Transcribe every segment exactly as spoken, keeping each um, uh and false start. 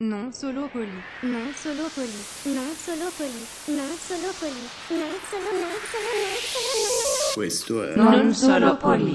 Non solo poli. Non solo poli. Non solo poli. Non solo poli. Non solo non solo non solo non. Questo è Non solo poli.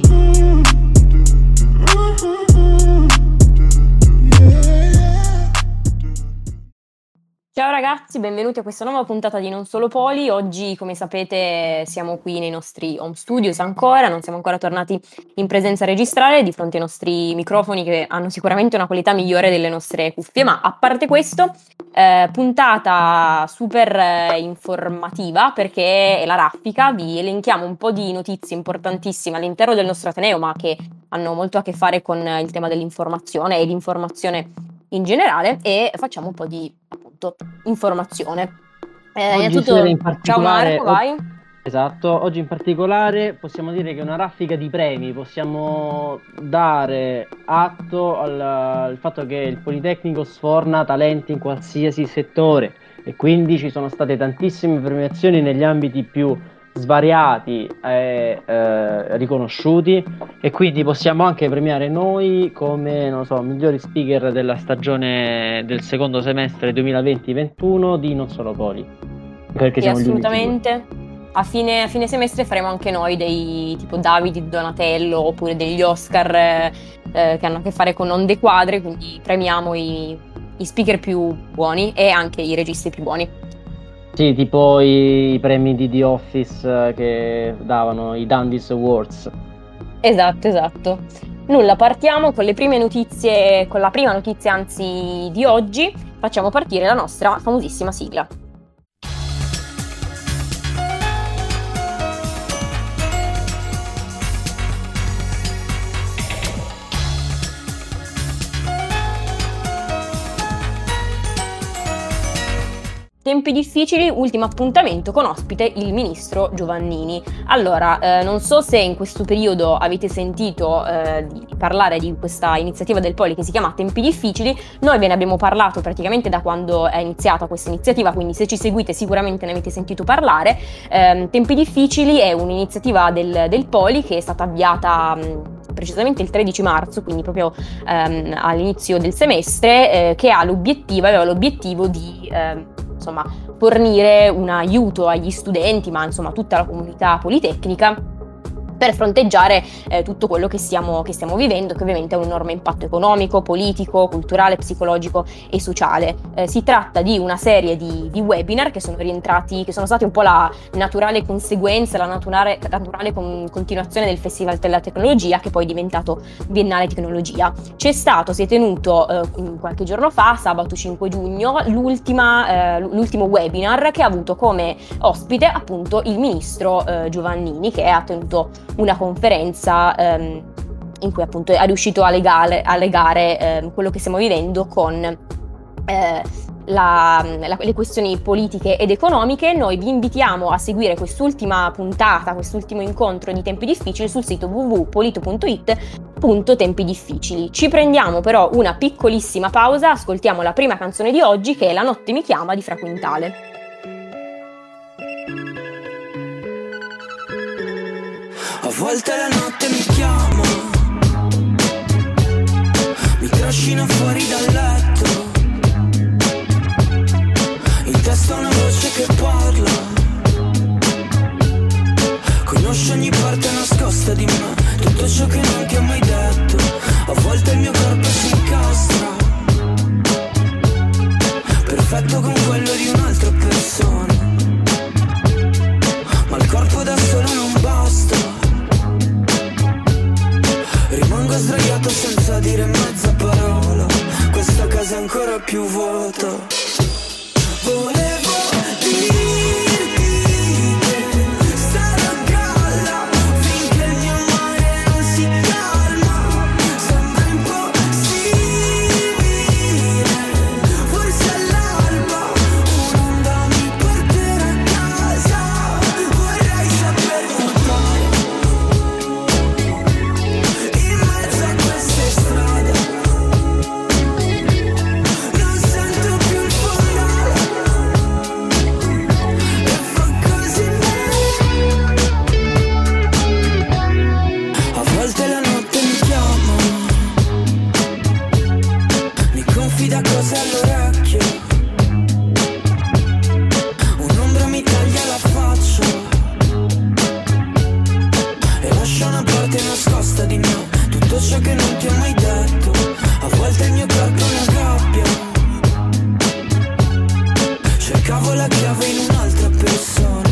Ciao ragazzi, benvenuti a questa nuova puntata di Non Solo Poli. Oggi, come sapete, siamo qui nei nostri home studios ancora, non siamo ancora tornati in presenza a registrare di fronte ai nostri microfoni che hanno sicuramente una qualità migliore delle nostre cuffie, ma a parte questo, eh, puntata super eh, informativa perché è la raffica, vi elenchiamo un po' di notizie importantissime all'interno del nostro Ateneo, ma che hanno molto a che fare con il tema dell'informazione e l'informazione in generale, e facciamo un po' di appunto informazione. Eh, Oggi innanzitutto, sera in ciao particolare, Marco, o- vai. Esatto, oggi in particolare possiamo dire che è una raffica di premi, possiamo dare atto al, al fatto che il Politecnico sforna talenti in qualsiasi settore e quindi ci sono state tantissime premiazioni negli ambiti più svariati e eh, riconosciuti, e quindi possiamo anche premiare noi come, non so, migliori speaker della stagione del secondo semestre duemilaventi ventuno di Non Solo Poli, perché Sì, siamo gli unici due. assolutamente. A fine, a fine semestre faremo anche noi dei tipo Davide, Donatello oppure degli Oscar eh, eh, che hanno a che fare con onde quadre, quindi premiamo i, i speaker più buoni e anche i registi più buoni. Sì, tipo i premi di The Office eh, che davano i Dundies Awards. Esatto, esatto. Nulla, partiamo con le prime notizie, con la prima notizia anzi di oggi. Facciamo partire la nostra famosissima sigla. Tempi difficili, ultimo appuntamento con ospite il ministro Giovannini. Allora, eh, non so se in questo periodo avete sentito eh, di parlare di questa iniziativa del Poli che si chiama Tempi difficili. Noi ve ne abbiamo parlato praticamente da quando è iniziata questa iniziativa, quindi se ci seguite sicuramente ne avete sentito parlare. Eh, Tempi difficili è un'iniziativa del, del Poli che è stata avviata mh, precisamente il tredici marzo, quindi proprio ehm, all'inizio del semestre, eh, che ha l'obiettivo, aveva l'obiettivo di ehm, insomma, fornire un aiuto agli studenti, ma insomma tutta la comunità politecnica, per fronteggiare eh, tutto quello che stiamo, che stiamo vivendo, che ovviamente ha un enorme impatto economico, politico, culturale, psicologico e sociale. Eh, si tratta di una serie di, di webinar che sono rientrati, che sono stati un po' la naturale conseguenza, la naturale, naturale con, continuazione del Festival della Tecnologia, che poi è diventato Biennale Tecnologia. C'è stato, si è tenuto eh, qualche giorno fa, sabato cinque giugno, l'ultima, eh, l'ultimo webinar che ha avuto come ospite appunto il ministro eh, Giovannini, che ha tenuto una conferenza ehm, in cui appunto è riuscito a legare, a legare ehm, quello che stiamo vivendo con eh, la, la, le questioni politiche ed economiche. Noi vi invitiamo a seguire quest'ultima puntata, quest'ultimo incontro di Tempi Difficili sul sito w w w punto polito punto i t punto tempi difficili. Ci prendiamo però una piccolissima pausa, ascoltiamo la prima canzone di oggi, che è La notte mi chiama di Fra Quintale. A volte la notte mi chiama, mi trascina fuori dal letto, in testa una voce che parla, conosce ogni parte nascosta di me, tutto ciò che non ti ho mai detto. A volte il mio corpo si incastra, perfetto con quello di un'altra persona, ma il corpo da solo non basta. Rimango sdraiato senza dire mezza parola, questa casa è ancora più vuota. Volevo dirti che starò a galla finché il mio mare non si calma. Sembra impossibile, forse all'alba un'onda mi porterà a casa. Vorrei saper nuotare in mezzo a queste strade, non sento più il fondale. occhio, un'ombra mi taglia la faccia e lascia una parte nascosta di me, tutto ciò che non ti ho mai detto. A volte il mio corpo è una gabbia, cercavo la chiave in un'altra persona,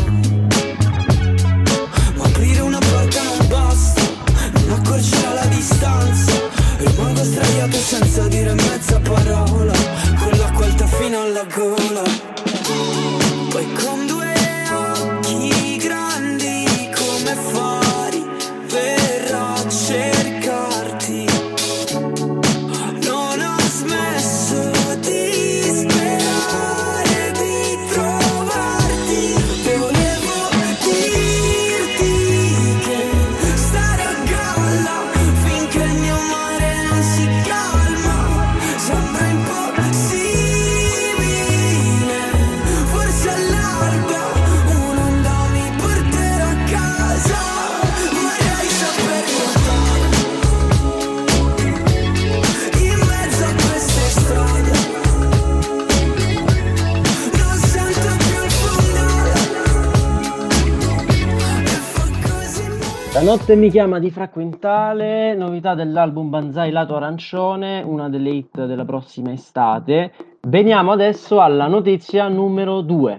ma aprire una porta non basta, non accorcerà la distanza. Rimango sdraiato senza dire mezza parola, con l'acqua alta fino alla gola. Poi con due occhi grandi come fari verrò a cercarti. Non ho smesso di sperare di trovarti. E volevo dirti che stare a galla finché il mio mare non si calma sembra impossibile. Forse all'alba un'onda mi porterà a casa. Vorrei saper nuotare in mezzo a queste strade, non sento più il fondale e fa così male. La notte mi chiama di Fra Quintale, novità dell'album Banzai Lato Arancione, una delle hit della prossima estate. Veniamo adesso alla notizia numero due.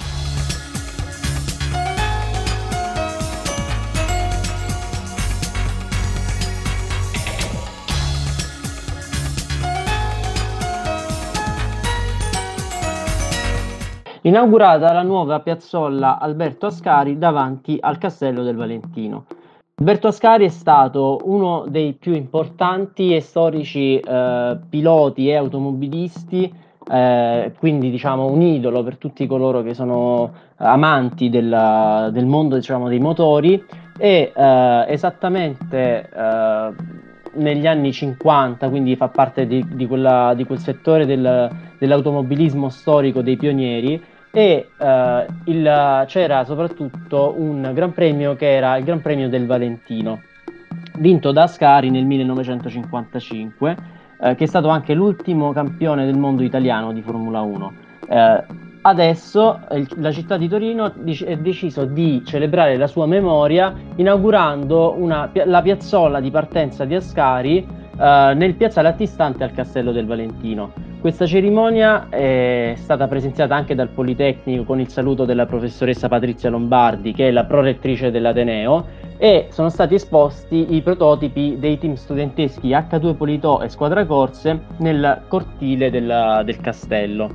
Inaugurata la nuova piazzolla Alberto Ascari davanti al Castello del Valentino. Alberto Ascari è stato uno dei più importanti e storici eh, piloti e automobilisti, eh, quindi diciamo un idolo per tutti coloro che sono amanti del, del mondo, diciamo, dei motori, e eh, esattamente eh, negli anni cinquanta, quindi fa parte di, di, quella, di quel settore del, dell'automobilismo storico dei pionieri. E eh, il, c'era soprattutto un gran premio che era il Gran Premio del Valentino, vinto da Ascari nel millenovecentocinquantacinque, eh, che è stato anche l'ultimo campione del mondo italiano di Formula uno. Eh, adesso eh, la città di Torino dic- è deciso di celebrare la sua memoria inaugurando una, la piazzola di partenza di Ascari eh, nel piazzale antistante al Castello del Valentino. Questa cerimonia è stata presenziata anche dal Politecnico con il saluto della professoressa Patrizia Lombardi, che è la prorettrice dell'Ateneo, e sono stati esposti i prototipi dei team studenteschi acca due Politò e Squadra Corse nel cortile del, del castello.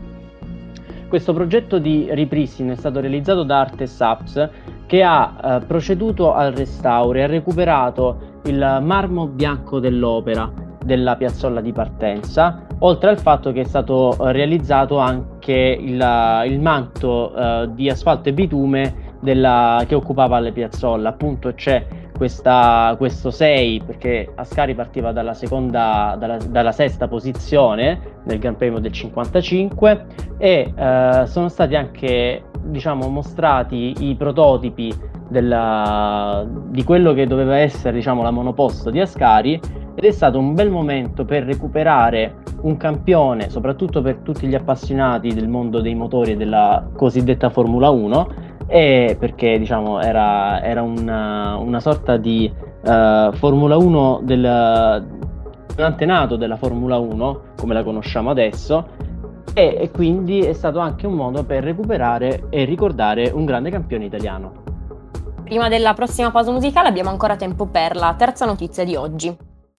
Questo progetto di ripristino è stato realizzato da Artes Apps, che ha eh, proceduto al restauro e ha recuperato il marmo bianco dell'opera della piazzola di partenza, oltre al fatto che è stato realizzato anche il, il manto eh, di asfalto e bitume della, che occupava la piazzola. Appunto c'è questa, questo sei, perché Ascari partiva dalla seconda, dalla, dalla sesta posizione nel Gran Premio del cinquantacinque, e eh, sono stati anche, diciamo, mostrati i prototipi della, di quello che doveva essere, diciamo, la monoposto di Ascari, ed è stato un bel momento per recuperare un campione, soprattutto per tutti gli appassionati del mondo dei motori e della cosiddetta Formula uno, e perché, diciamo, era, era una, una sorta di uh, Formula uno del, un antenato della Formula uno come la conosciamo adesso, e, e quindi è stato anche un modo per recuperare e ricordare un grande campione italiano. Prima della prossima pausa musicale abbiamo ancora tempo per la terza notizia di oggi.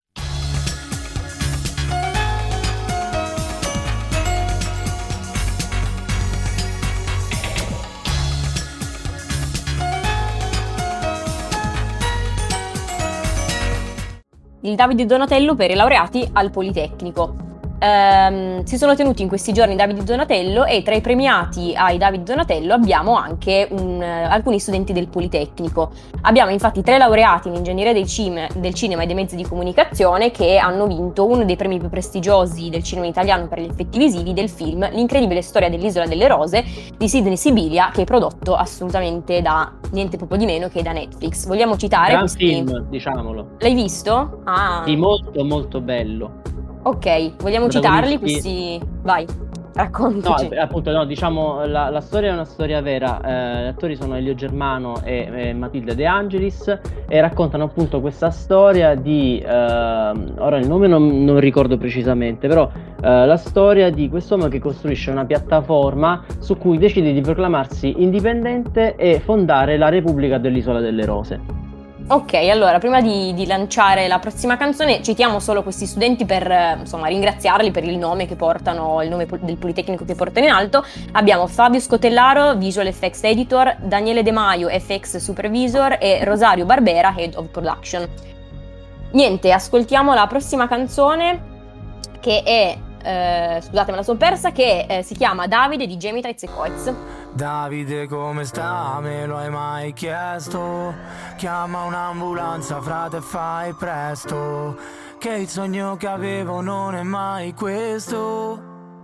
Il Davide Donatello per i laureati al Politecnico. Ehm, si sono tenuti in questi giorni Davide Donatello, e tra i premiati ai Davide Donatello abbiamo anche un, eh, alcuni studenti del Politecnico. Abbiamo infatti tre laureati in ingegneria del, cime, del cinema e dei mezzi di comunicazione che hanno vinto uno dei premi più prestigiosi del cinema italiano per gli effetti visivi del film L'incredibile storia dell'Isola delle Rose di Sidney Sibilia, che è prodotto assolutamente da niente proprio di meno che da Netflix. Vogliamo citare Gran questi... film, diciamolo. L'hai visto? Ah. Sì, molto molto bello. Ok, vogliamo citarli questi? Vai. Raccontaci. No, appunto, no, diciamo, la, la storia è una storia vera. Eh, gli attori sono Elio Germano e, e Matilde De Angelis e raccontano appunto questa storia di, eh, ora il nome non, non ricordo precisamente, però eh, la storia di quest'uomo che costruisce una piattaforma su cui decide di proclamarsi indipendente e fondare la Repubblica dell'Isola delle Rose. Ok, allora prima di, di lanciare la prossima canzone citiamo solo questi studenti per eh, insomma ringraziarli per il nome che portano, il nome pol- del Politecnico che portano in alto. Abbiamo Fabio Scotellaro, Visual Effects Editor, Daniele De Maio, F X Supervisor e Rosario Barbera, Head of Production. Niente, ascoltiamo la prossima canzone che è, eh, scusate me la sono persa, che eh, si chiama Davide di Gemitrix e Coez. Davide come sta? Me lo hai mai chiesto? Chiama un'ambulanza frate, fai presto, che il sogno che avevo non è mai questo.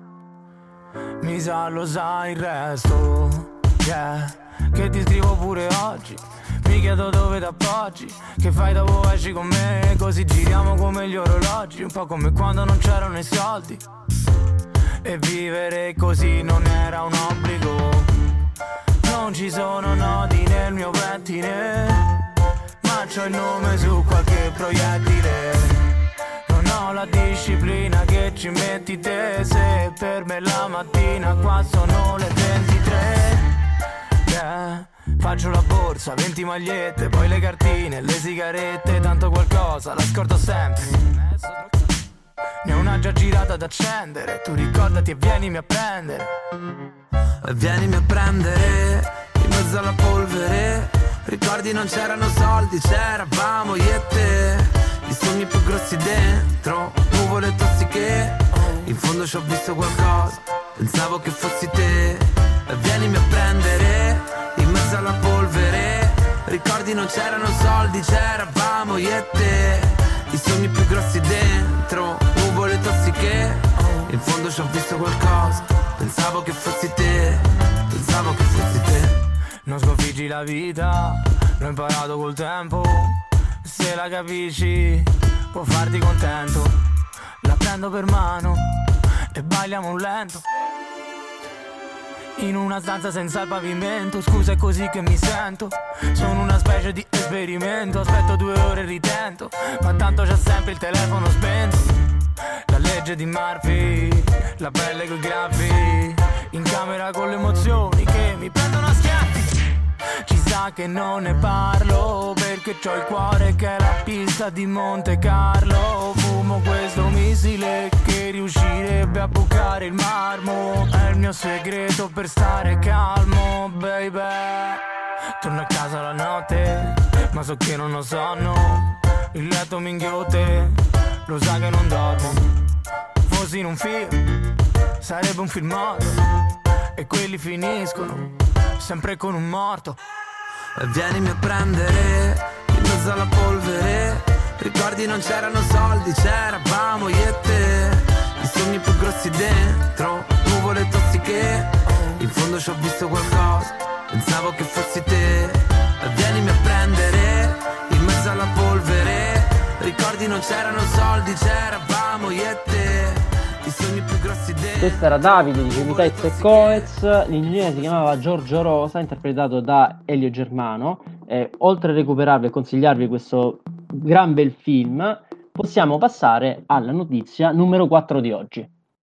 Mi sa lo sai il resto, yeah. Che ti scrivo pure oggi, mi chiedo dove t'appoggi, che fai dopo esci con me, così giriamo come gli orologi, un po' come quando non c'erano i soldi. E vivere così non era un obbligo. Non ci sono nodi nel mio pettine, ma c'ho il nome su qualche proiettile. Non ho la disciplina che ci metti te, se per me la mattina qua sono le ventitré. Yeah. Faccio la borsa, venti magliette, poi le cartine, le sigarette, tanto qualcosa la scordo sempre. Ne ho una già girata da accendere, tu ricordati e vienimi a prendere. E vienimi a prendere, in mezzo alla polvere. Ricordi non c'erano soldi, c'eravamo io e te. I sogni più grossi dentro, nuvole tossiche. In fondo ci ho visto qualcosa, pensavo che fossi te. E vienimi a prendere, in mezzo alla polvere. Ricordi non c'erano soldi, c'eravamo io e te. I sogni più grossi dentro, nuvole tossiche. In fondo ci ho visto qualcosa, pensavo che fossi te, pensavo che fossi te. Non sconfiggi la vita, l'ho imparato col tempo. Se la capisci, può farti contento. La prendo per mano e balliamo un lento. In una stanza senza il pavimento, scusa è così che mi sento. Sono una specie di esperimento, aspetto due ore e ritento, ma tanto c'è sempre il telefono spento. La legge di Murphy, la pelle coi graffi, in camera con le emozioni che mi prendono a schiaffi. Ci sa che non ne parlo, perché c'ho il cuore che è la pista di Monte Carlo. Fumo questo missile che riuscirebbe a bucare il marmo. È il mio segreto per stare calmo, baby. Torno a casa la notte, ma so che non ho sonno. Il letto mi inghiotte, lo sa che non dormo. Fossi in un film, sarebbe un filmato, e quelli finiscono sempre con un morto. E vienimi a prendere, in mezzo alla polvere. Ricordi non c'erano soldi, c'eravamo io e te. I sogni più grossi dentro, nuvole tossiche. In fondo ci ho visto qualcosa, pensavo che fossi te. E vienimi a prendere, in mezzo alla polvere. Ricordi non c'erano soldi, c'eravamo io e te. I sogni più grossi dentro. Questo era Davide di Gemitrix e Coez, l'ingegnere si chiamava Giorgio Rosa, interpretato da Elio Germano. Eh, oltre a recuperarvi e consigliarvi questo gran bel film, possiamo passare alla notizia numero quattro di oggi.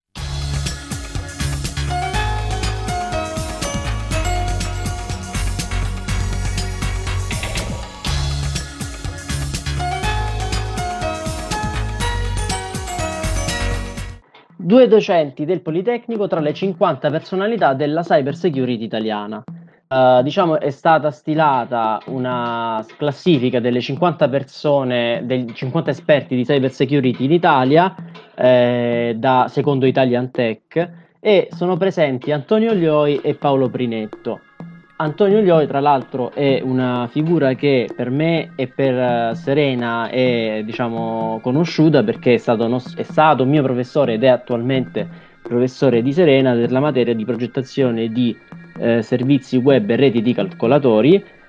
Due docenti del Politecnico tra le cinquanta personalità della cyber security italiana. Uh, diciamo è stata stilata una classifica delle cinquanta persone, dei cinquanta esperti di cyber security in Italia, eh, da secondo Italian Tech, e sono presenti Antonio Lioi e Paolo Prinetto. Antonio Lioi, tra l'altro, è una figura che per me e per Serena è, diciamo, conosciuta, perché è stato, nos- è stato mio professore ed è attualmente professore di Serena per la materia di progettazione di eh, servizi web e reti di calcolatori.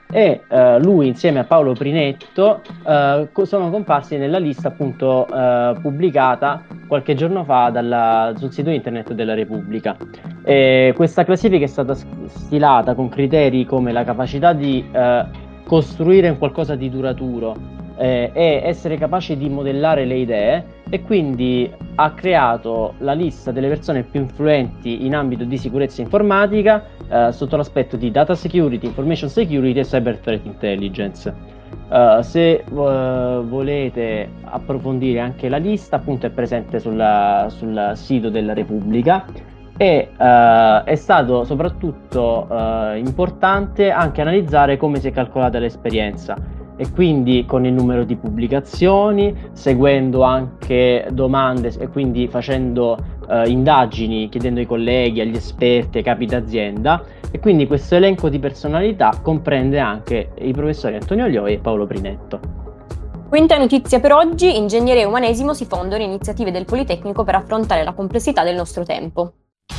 e eh, lui insieme a Paolo Prinetto eh, co- sono comparsi nella lista appunto eh, pubblicata qualche giorno fa dalla- sul sito internet della Repubblica. E questa classifica è stata s- stilata con criteri come la capacità di eh, costruire un qualcosa di duraturo eh, e essere capaci di modellare le idee, e quindi ha creato la lista delle persone più influenti in ambito di sicurezza informatica eh, sotto l'aspetto di data security, information security e cyber threat intelligence. Uh, se uh, volete approfondire anche la lista, appunto è presente sulla- sul sito della Repubblica, e uh, è stato soprattutto uh, importante anche analizzare come si è calcolata l'esperienza, e quindi con il numero di pubblicazioni, seguendo anche domande e quindi facendo uh, indagini, chiedendo ai colleghi, agli esperti, ai capi d'azienda. E quindi questo elenco di personalità comprende anche i professori Antonio Lioi e Paolo Prinetto. Quinta notizia per oggi: ingegneria e umanesimo si fondono in iniziative del Politecnico per affrontare la complessità del nostro tempo.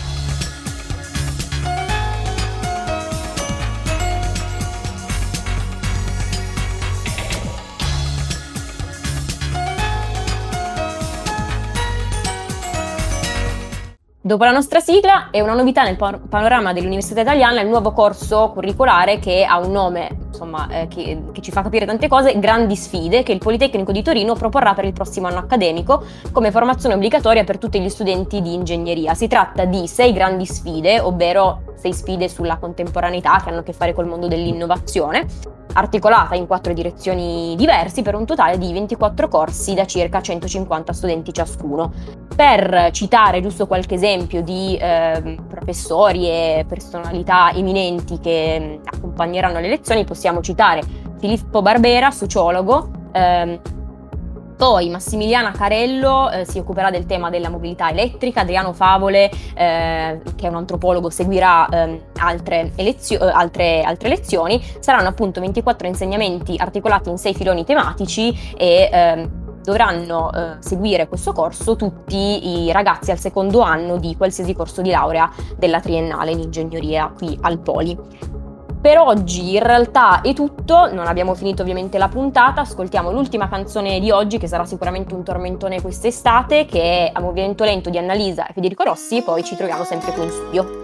Dopo la nostra sigla, è una novità nel pa- panorama dell'Università Italiana il nuovo corso curricolare che ha un nome, insomma, eh, che, che ci fa capire tante cose: Grandi Sfide, che il Politecnico di Torino proporrà per il prossimo anno accademico come formazione obbligatoria per tutti gli studenti di ingegneria. Si tratta di sei grandi sfide, ovvero sei sfide sulla contemporaneità che hanno a che fare col mondo dell'innovazione, articolata in quattro direzioni diverse per un totale di ventiquattro corsi da circa centocinquanta studenti ciascuno. Per citare giusto qualche esempio di eh, professori e personalità eminenti che mh, accompagneranno le lezioni, possiamo citare Filippo Barbera, sociologo, ehm, poi Massimiliana Carello eh, si occuperà del tema della mobilità elettrica, Adriano Favole, eh, che è un antropologo, seguirà ehm, altre, elezio- eh, altre, altre lezioni. Saranno appunto ventiquattro insegnamenti articolati in sei filoni tematici e ehm, dovranno eh, seguire questo corso tutti i ragazzi al secondo anno di qualsiasi corso di laurea della triennale in ingegneria qui al Poli. Per oggi in realtà è tutto, non abbiamo finito ovviamente la puntata, ascoltiamo l'ultima canzone di oggi che sarà sicuramente un tormentone quest'estate, che è A Movimento Lento di Annalisa e Federico Rossi, e poi ci troviamo sempre qui in studio.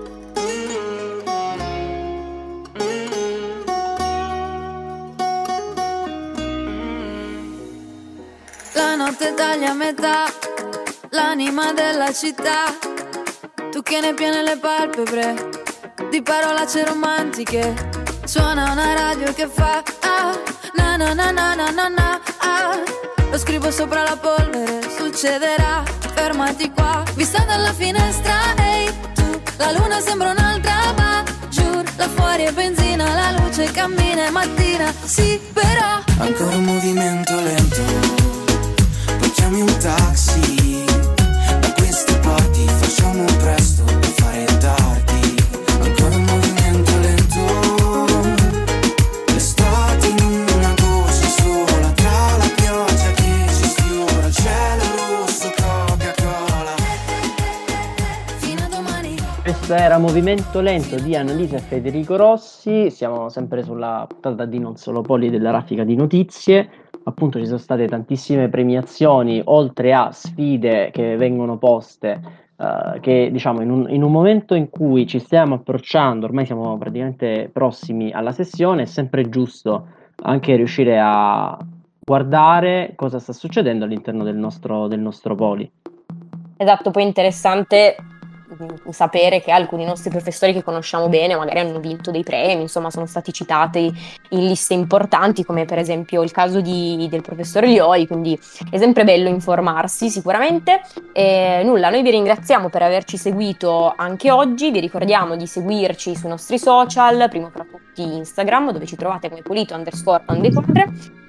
La notte taglia a metà l'anima della città, tu che ne piene le palpebre di parolacce romantiche, suona una radio che fa ah, na na na na na na na ah. Lo scrivo sopra la polvere, succederà, fermati qua, vista dalla finestra, ehi hey, tu, la luna sembra un'altra, ma giuro, là fuori è benzina, la luce cammina, è mattina, sì però Ancora un movimento lento, poi chiami un taxi, da queste parti facciamo presto per fare tardi. Ancora un movimento lento, l'estate in una goccia sola, tra la pioggia che ci sfiora, il cielo rosso, Coca-Cola. fino a domani. Questo era Movimento Lento di Annalisa e Federico Rossi. Siamo sempre sulla puntata di Non Solo Poli della raffica di notizie. Appunto ci sono state tantissime premiazioni, oltre a sfide che vengono poste, eh, che diciamo in un, in un momento in cui ci stiamo approcciando, ormai siamo praticamente prossimi alla sessione, è sempre giusto anche riuscire a guardare cosa sta succedendo all'interno del nostro, del nostro Poli. Esatto, poi è interessante mh, sapere che alcuni nostri professori che conosciamo bene magari hanno vinto dei premi, insomma sono stati citati in liste importanti, come per esempio il caso di- del professor Lioi, quindi è sempre bello informarsi sicuramente. E nulla, noi vi ringraziamo per averci seguito anche oggi, vi ricordiamo di seguirci sui nostri social, primo fra tutti Instagram, dove ci trovate come Polito underscore underscore,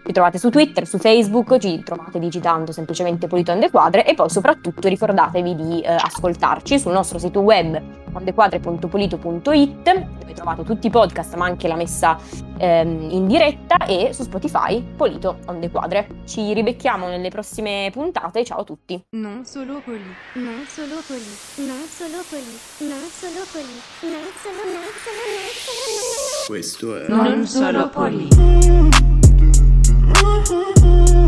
Ci trovate su Twitter, su Facebook, ci trovate digitando semplicemente Polito Onde Quadre, e poi soprattutto ricordatevi di eh, ascoltarci sul nostro sito web ondequadre punto polito punto it, dove trovate tutti i podcast ma anche la messa ehm, in diretta, e su Spotify Polito Onde Quadre. Ci ribecchiamo nelle prossime puntate, ciao a tutti. Non solo poli, non solo poli, non solo poli, non solo poli, non solo, non solo, non solo, non solo. Questo è Non solo poli.